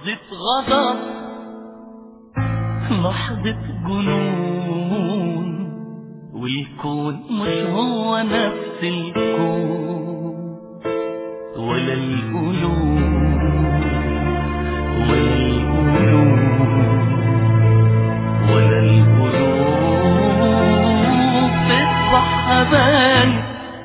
لحظة غضب، لحظة جنون، والكون مش هو نفس الكون، ولا القلوب ولا القلوب ولا القلوب تصبح حبايب.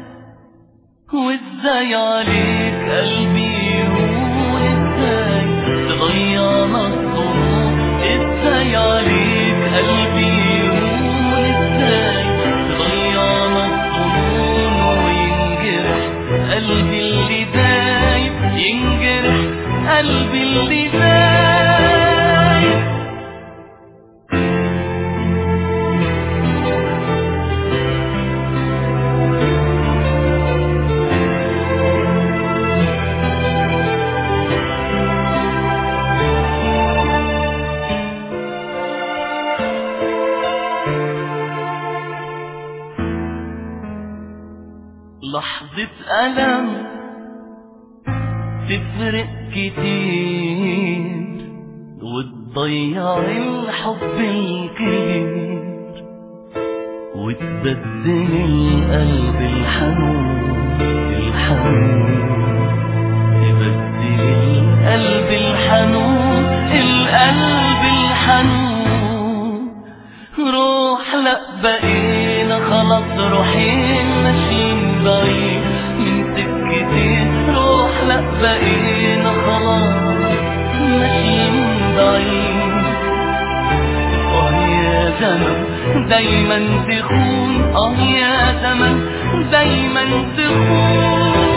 وازاي عليك قلبي يهون، ازاي تضيعنا الظروف، ازاي عليك قلبي يهون، ازاي تضيعنا الظنون، وينجرح قلبي اللي دايب، ينجرح قلبي اللي دايب. لحظة ألم تفرق كتير، وتضيع الحب الكبير، وتبدل القلب الحنون تبدل القلب الحنون، القلب الحنون. روح لأ بقينا خلاص روحين ماشيين بعيد من سكتين، روح لأ بقينا خلاص ماشيين بعيد. يا زمن دايما تخون، يا زمن دايما تخون.